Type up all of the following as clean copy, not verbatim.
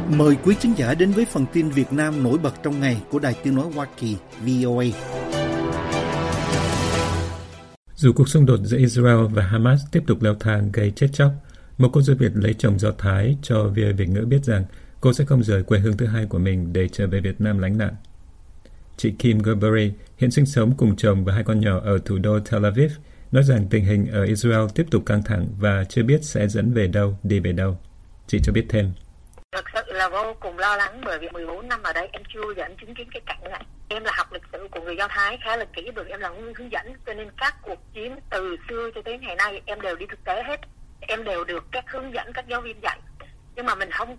Mời quý khán giả đến với phần tin Việt Nam nổi bật trong ngày của Đài Tiếng nói Hoa Kỳ VOA. Dù cuộc xung đột giữa Israel và Hamas tiếp tục leo thang gây chết chóc, một cô dâu Việt lấy chồng Do Thái cho VOA Việt ngữ biết rằng cô sẽ không rời quê hương thứ hai của mình để trở về Việt Nam lánh nạn. Chị Kim Gerbery hiện sinh sống cùng chồng và hai con nhỏ ở thủ đô Tel Aviv, nói rằng tình hình ở Israel tiếp tục căng thẳng và chưa biết sẽ dẫn về đâu, đi về đâu. Chị cho biết thêm. Thực sự là vô cùng lo lắng bởi vì 14 năm ở đây em chưa dẫn chứng kiến cái cảnh này. Em là học lịch sử của người Do Thái khá là kỹ bởi em là hướng dẫn, cho nên các cuộc chiến từ xưa cho tới ngày nay em đều đi thực tế hết. Em đều được các hướng dẫn, các giáo viên dạy. Nhưng mà mình không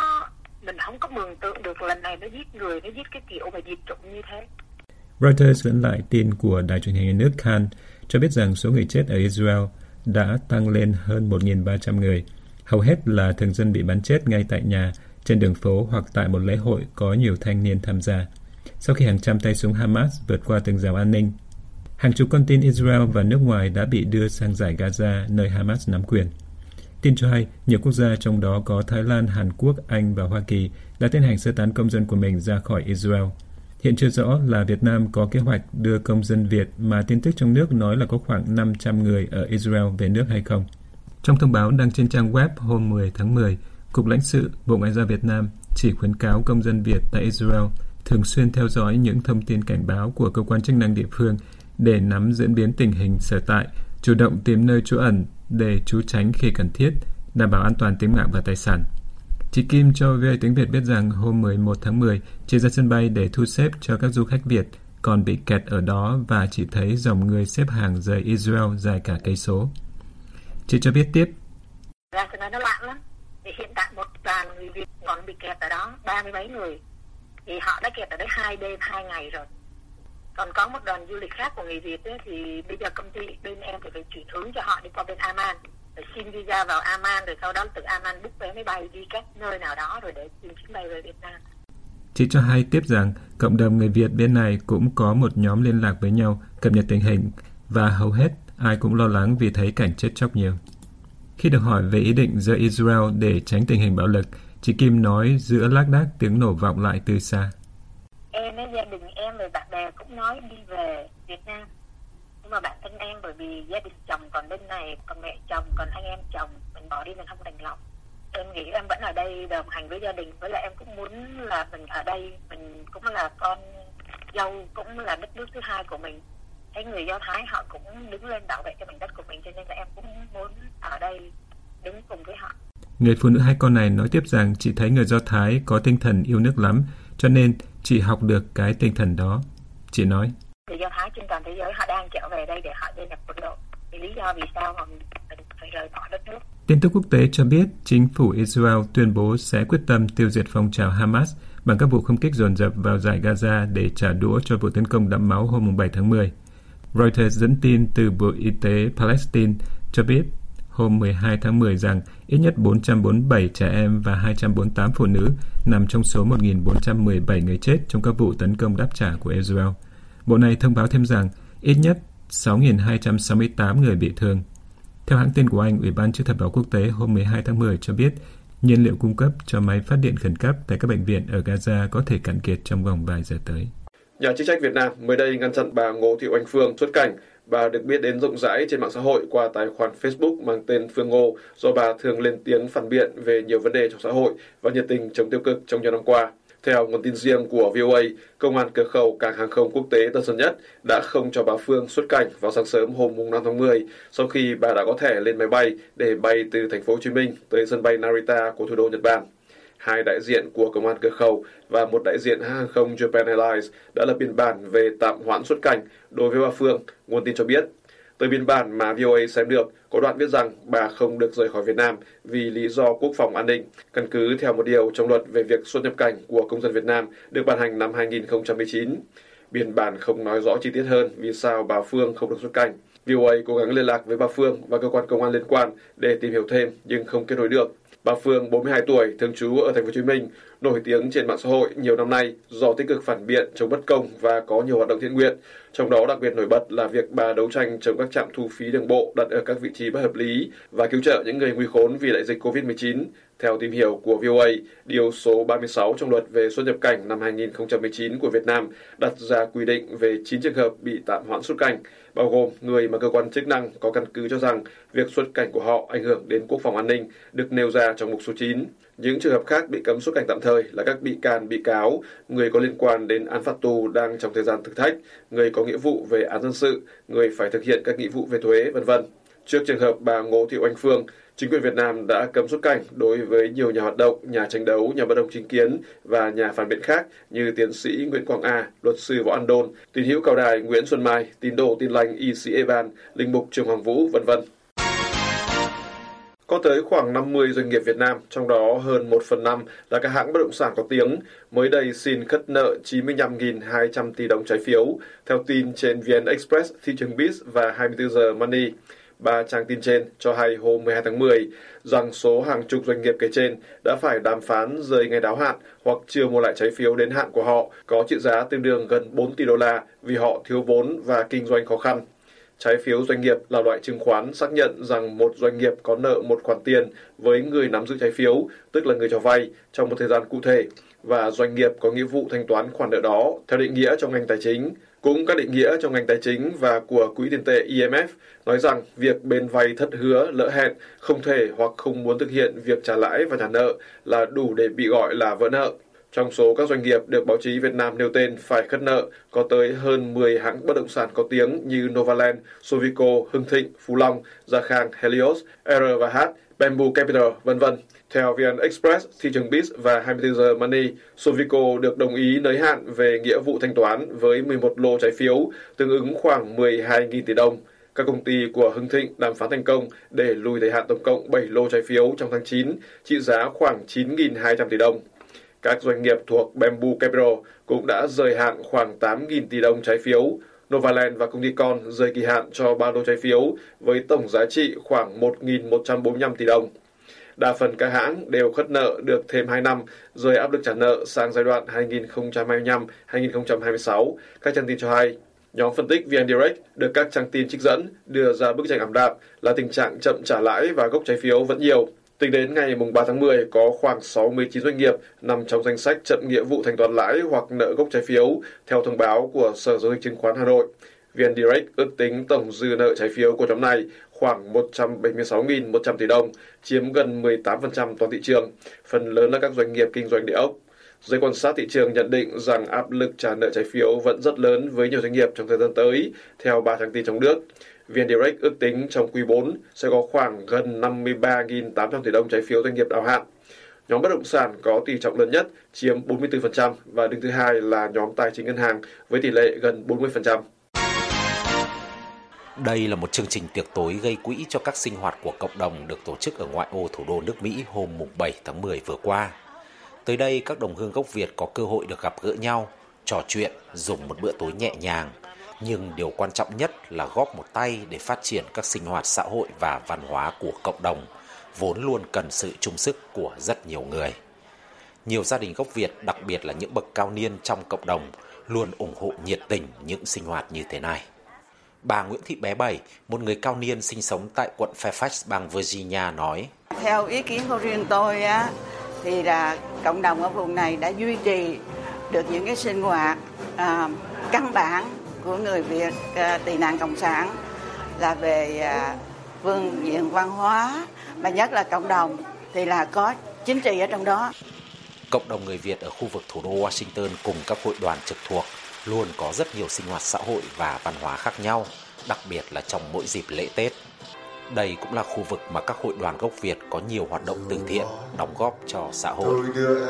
có mường tượng được lần này nó giết người, nó giết cái kiểu mà diệt chủng như thế. Reuters dẫn lại tin của đài truyền hình nhà nước Khan cho biết rằng số người chết ở Israel đã tăng lên hơn 1.300 người. Hầu hết là thường dân bị bắn chết ngay tại nhà, trên đường phố hoặc tại một lễ hội có nhiều thanh niên tham gia. Sau khi hàng trăm tay súng Hamas vượt qua tường rào an ninh, hàng chục con tin Israel và nước ngoài đã bị đưa sang dải Gaza, nơi Hamas nắm quyền. Tin cho hay, nhiều quốc gia trong đó có Thái Lan, Hàn Quốc, Anh và Hoa Kỳ đã tiến hành sơ tán công dân của mình ra khỏi Israel. Hiện chưa rõ là Việt Nam có kế hoạch đưa công dân Việt mà tin tức trong nước nói là có khoảng 500 người ở Israel về nước hay không. Trong thông báo đăng trên trang web hôm 10 tháng 10, Cục Lãnh sự Bộ Ngoại giao Việt Nam chỉ khuyến cáo công dân Việt tại Israel thường xuyên theo dõi những thông tin cảnh báo của cơ quan chức năng địa phương để nắm diễn biến tình hình sở tại, chủ động tìm nơi trú ẩn để trú tránh khi cần thiết, đảm bảo an toàn tính mạng và tài sản. Chị Kim cho VOA tiếng Việt biết rằng hôm 11 tháng 10, chị ra sân bay để thu xếp cho các du khách Việt, còn bị kẹt ở đó và chỉ thấy dòng người xếp hàng rời Israel dài cả cây số. Chị cho biết tiếp. Ra sân bay nó lạ lắm. Thì hiện tại một đoàn người Việt còn bị kẹt ở đó, 30 mấy người. Thì họ đã kẹt ở đấy 2 đêm 2 ngày rồi. Còn có một đoàn du lịch khác của người Việt ấy, thì bây giờ công ty bên em phải chuyển hướng cho họ đi qua bên Amman, để xin visa vào Amman, rồi sau đó từ Amman book vé máy bay đi các nơi nào đó rồi để tìm chuyến bay về Việt Nam. Chị cho hay tiếp rằng cộng đồng người Việt bên này cũng có một nhóm liên lạc với nhau, cập nhật tình hình và hầu hết ai cũng lo lắng vì thấy cảnh chết chóc nhiều. Khi được hỏi về ý định rời Israel để tránh tình hình bạo lực, chị Kim nói giữa lác đác tiếng nổ vọng lại từ xa. Em với gia đình em và bạn bè cũng nói đi về Việt Nam. Nhưng mà bản thân em bởi vì gia đình chồng còn bên này, còn mẹ chồng, còn anh em chồng, mình bỏ đi mình không đành lòng. Em nghĩ em vẫn ở đây đồng hành với gia đình, với lại em cũng muốn là mình ở đây, mình cũng là con dâu, cũng là đất nước thứ hai của mình. Thấy người Do Thái họ cũng đứng lên bảo vệ cho mảnh đất của mình, cho nên là em cũng muốn ở đây đứng cùng với họ. Người phụ nữ hai con này nói tiếp rằng chị thấy người Do Thái có tinh thần yêu nước lắm, cho nên chị học được cái tinh thần đó. Chị nói, người Do Thái trên toàn thế giới họ đang trở về đây để họ gia nhập quân đội. Vì lý do vì sao mà mình phải rời bỏ đất nước. Tin tức quốc tế cho biết chính phủ Israel tuyên bố sẽ quyết tâm tiêu diệt phong trào Hamas bằng các vụ không kích dồn dập vào dải Gaza để trả đũa cho vụ tấn công đẫm máu hôm 7 tháng 10. Reuters dẫn tin từ Bộ Y tế Palestine cho biết hôm 12 tháng 10 rằng ít nhất 447 trẻ em và 248 phụ nữ nằm trong số 1.417 người chết trong các vụ tấn công đáp trả của Israel. Bộ này thông báo thêm rằng ít nhất 6.268 người bị thương. Theo hãng tin của Anh, Ủy ban Chữ thập đỏ quốc tế hôm 12 tháng 10 cho biết nhiên liệu cung cấp cho máy phát điện khẩn cấp tại các bệnh viện ở Gaza có thể cạn kiệt trong vòng vài giờ tới. Nhà chức trách Việt Nam mới đây ngăn chặn bà Ngô Thị Oanh Phương xuất cảnh. Bà được biết đến rộng rãi trên mạng xã hội qua tài khoản Facebook mang tên Phương Ngô, do bà thường lên tiếng phản biện về nhiều vấn đề trong xã hội và nhiệt tình chống tiêu cực trong nhiều năm qua. Theo nguồn tin riêng của VOA, Công an cửa khẩu Cảng hàng không quốc tế Tân Sơn Nhất đã không cho bà Phương xuất cảnh vào sáng sớm hôm 5 tháng 10 sau khi bà đã có thẻ lên máy bay để bay từ thành phố Hồ Chí Minh tới sân bay Narita của thủ đô Nhật Bản. Hai đại diện của Công an cửa khẩu và một đại diện hãng hàng không Japan Airlines đã lập biên bản về tạm hoãn xuất cảnh đối với bà Phương, nguồn tin cho biết. Từ biên bản mà VOA xem được, có đoạn viết rằng bà không được rời khỏi Việt Nam vì lý do quốc phòng an ninh, căn cứ theo một điều trong luật về việc xuất nhập cảnh của công dân Việt Nam được ban hành năm 2019. Biên bản không nói rõ chi tiết hơn vì sao bà Phương không được xuất cảnh. VOA cố gắng liên lạc với bà Phương và cơ quan công an liên quan để tìm hiểu thêm nhưng không kết nối được. Bà Phương, 42 tuổi, thường trú ở Thành phố Hồ Chí Minh, nổi tiếng trên mạng xã hội nhiều năm nay do tích cực phản biện chống bất công và có nhiều hoạt động thiện nguyện. Trong đó đặc biệt nổi bật là việc bà đấu tranh chống các trạm thu phí đường bộ đặt ở các vị trí bất hợp lý và cứu trợ những người nguy khốn vì đại dịch Covid-19. Theo tìm hiểu của VOA, điều số 36 trong luật về xuất nhập cảnh năm 2019 của Việt Nam đặt ra quy định về 9 trường hợp bị tạm hoãn xuất cảnh, bao gồm người mà cơ quan chức năng có căn cứ cho rằng việc xuất cảnh của họ ảnh hưởng đến quốc phòng an ninh, được nêu ra trong mục số 9. Những trường hợp khác bị cấm xuất cảnh tạm thời là các bị can, bị cáo, người có liên quan đến án phạt tù đang trong thời gian thực thách, người có nghĩa vụ về án dân sự, người phải thực hiện các nghĩa vụ về thuế, v.v. Trước trường hợp bà Ngô Thị Oanh Phương, chính quyền Việt Nam đã cấm xuất cảnh đối với nhiều nhà hoạt động, nhà tranh đấu, nhà bất đồng chính kiến và nhà phản biện khác như tiến sĩ Nguyễn Quang A, luật sư Võ An Đôn, tín hữu Cao Đài Nguyễn Xuân Mai, tín đồ Tin lành y sĩ Evan, linh mục Trương Hoàng Vũ, v.v. Có tới khoảng 50 doanh nghiệp Việt Nam, trong đó hơn 1/5 là các hãng bất động sản có tiếng, mới đây xin khất nợ 95.200 tỷ đồng trái phiếu, theo tin trên VN Express, thị trường Biz và 24 giờ Money. Ba trang tin trên cho hay hôm 12 tháng 10 rằng số hàng chục doanh nghiệp kể trên đã phải đàm phán rời ngày đáo hạn hoặc chưa mua lại trái phiếu đến hạn của họ có trị giá tương đương gần 4 tỷ đô la vì họ thiếu vốn và kinh doanh khó khăn. Trái phiếu doanh nghiệp là loại chứng khoán xác nhận rằng một doanh nghiệp có nợ một khoản tiền với người nắm giữ trái phiếu, tức là người cho vay, trong một thời gian cụ thể, và doanh nghiệp có nghĩa vụ thanh toán khoản nợ đó theo định nghĩa trong ngành tài chính. Cũng các định nghĩa trong ngành tài chính và của Quỹ tiền tệ IMF nói rằng việc bên vay thất hứa, lỡ hẹn, không thể hoặc không muốn thực hiện việc trả lãi và trả nợ là đủ để bị gọi là vỡ nợ. Trong số các doanh nghiệp được báo chí Việt Nam nêu tên phải khất nợ, có tới hơn 10 hãng bất động sản có tiếng như Novaland, Sovico, Hưng Thịnh, Phú Long, Gia Khang, Helios, R&H, Bamboo Capital, v.v. Theo VN Express, thị trường Biz và 24 giờ Money, Sovico được đồng ý nới hạn về nghĩa vụ thanh toán với 11 lô trái phiếu, tương ứng khoảng 12.000 tỷ đồng. Các công ty của Hưng Thịnh đàm phán thành công để lùi thời hạn tổng cộng 7 lô trái phiếu trong tháng 9, trị giá khoảng 9.200 tỷ đồng. Các doanh nghiệp thuộc Bamboo Capital cũng đã rời hạn khoảng 8.000 tỷ đồng trái phiếu. Novaland và công ty con rời kỳ hạn cho 3 lô trái phiếu với tổng giá trị khoảng 1.145 tỷ đồng. Đa phần các hãng đều khất nợ được thêm 2 năm, rời áp lực trả nợ sang giai đoạn 2025-2026, các trang tin cho hay. Nhóm phân tích VN Direct được các trang tin trích dẫn đưa ra bức tranh ảm đạm là tình trạng chậm trả lãi và gốc trái phiếu vẫn nhiều. Tính đến ngày 3 tháng 10, có khoảng 69 doanh nghiệp nằm trong danh sách chậm nghĩa vụ thanh toán lãi hoặc nợ gốc trái phiếu, theo thông báo của Sở Giao dịch Chứng khoán Hà Nội. VN Direct ước tính tổng dư nợ trái phiếu của nhóm này khoảng 176.100 tỷ đồng, chiếm gần 18% toàn thị trường, phần lớn là các doanh nghiệp kinh doanh địa ốc. Giới quan sát thị trường nhận định rằng áp lực trả nợ trái phiếu vẫn rất lớn với nhiều doanh nghiệp trong thời gian tới, theo 3 trang tin trong nước. VN Direct ước tính trong quý 4 sẽ có khoảng gần 53.800 tỷ đồng trái phiếu doanh nghiệp đáo hạn. Nhóm bất động sản có tỷ trọng lớn nhất, chiếm 44% và đứng thứ hai là nhóm tài chính ngân hàng với tỷ lệ gần 40%. Đây là một chương trình tiệc tối gây quỹ cho các sinh hoạt của cộng đồng được tổ chức ở ngoại ô thủ đô nước Mỹ hôm 7 tháng 10 vừa qua. Tới đây, các đồng hương gốc Việt có cơ hội được gặp gỡ nhau, trò chuyện, dùng một bữa tối nhẹ nhàng. Nhưng điều quan trọng nhất là góp một tay để phát triển các sinh hoạt xã hội và văn hóa của cộng đồng, vốn luôn cần sự chung sức của rất nhiều người. Nhiều gia đình gốc Việt, đặc biệt là những bậc cao niên trong cộng đồng, luôn ủng hộ nhiệt tình những sinh hoạt như thế này. Bà Nguyễn Thị Bé Bảy, một người cao niên sinh sống tại quận Fairfax, bang Virginia nói: Theo ý kiến của riêng tôi thì là cộng đồng ở vùng này đã duy trì được những cái sinh hoạt căn bản của người Việt tị nạn cộng sản, là về phương diện văn hóa, mà nhất là cộng đồng thì là có chính trị ở trong đó. Cộng đồng người Việt ở khu vực thủ đô Washington cùng các hội đoàn trực thuộc luôn có rất nhiều sinh hoạt xã hội và văn hóa khác nhau, đặc biệt là trong mỗi dịp lễ Tết. Đây cũng là khu vực mà các hội đoàn gốc Việt có nhiều hoạt động từ thiện, đóng góp cho xã hội.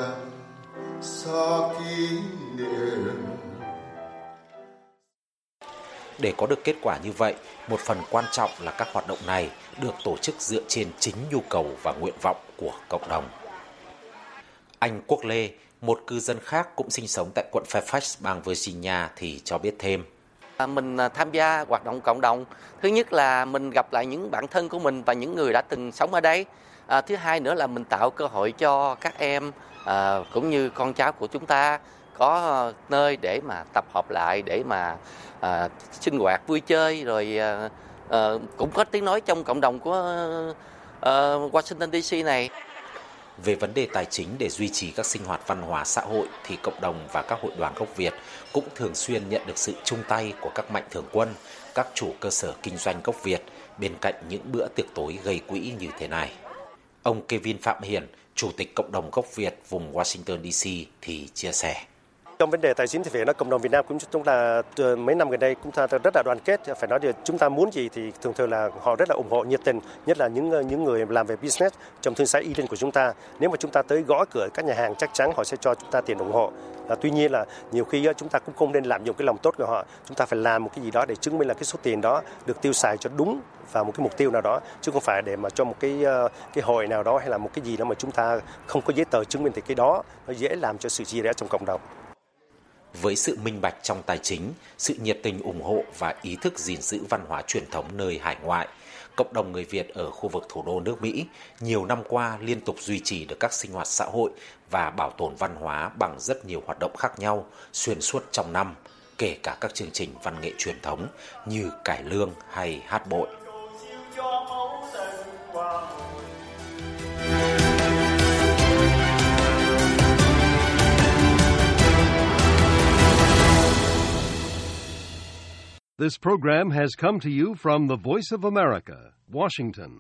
Để có được kết quả như vậy, một phần quan trọng là các hoạt động này được tổ chức dựa trên chính nhu cầu và nguyện vọng của cộng đồng. Anh Quốc Lê, một cư dân khác cũng sinh sống tại quận Fairfax, bang Virginia thì cho biết thêm. Mình tham gia hoạt động cộng đồng. Thứ nhất là mình gặp lại những bạn thân của mình và những người đã từng sống ở đây. Thứ hai nữa là mình tạo cơ hội cho các em cũng như con cháu của chúng ta có nơi để mà tập hợp lại, để mà sinh hoạt vui chơi, rồi cũng có tiếng nói trong cộng đồng của Washington DC này. Về vấn đề tài chính để duy trì các sinh hoạt văn hóa xã hội thì cộng đồng và các hội đoàn gốc Việt cũng thường xuyên nhận được sự chung tay của các mạnh thường quân, các chủ cơ sở kinh doanh gốc Việt bên cạnh những bữa tiệc tối gây quỹ như thế này. Ông Kevin Phạm Hiển, Chủ tịch Cộng đồng gốc Việt vùng Washington DC thì chia sẻ. Trong vấn đề tài chính thì phải nói cộng đồng Việt Nam cũng chúng ta mấy năm gần đây cũng ta rất là đoàn kết. Phải nói điều chúng ta muốn gì thì thường là họ rất là ủng hộ nhiệt tình, nhất là những người làm về business trong thương xã Eden của chúng ta. Nếu mà chúng ta tới gõ cửa các nhà hàng chắc chắn họ sẽ cho chúng ta tiền ủng hộ. Tuy nhiên là nhiều khi chúng ta cũng không nên lạm dụng cái lòng tốt của họ. Chúng ta phải làm một cái gì đó để chứng minh là cái số tiền đó được tiêu xài cho đúng vào một cái mục tiêu nào đó, chứ không phải để mà cho một cái hội nào đó hay là một cái gì đó mà chúng ta không có giấy tờ chứng minh thì cái đó nó dễ làm cho sự chia rẽ trong cộng đồng. Với sự minh bạch trong tài chính, sự nhiệt tình ủng hộ và ý thức gìn giữ văn hóa truyền thống nơi hải ngoại, cộng đồng người Việt ở khu vực thủ đô nước Mỹ nhiều năm qua liên tục duy trì được các sinh hoạt xã hội và bảo tồn văn hóa bằng rất nhiều hoạt động khác nhau xuyên suốt trong năm, kể cả các chương trình văn nghệ truyền thống như cải lương hay hát bội. This program has come to you from the Voice of America, Washington.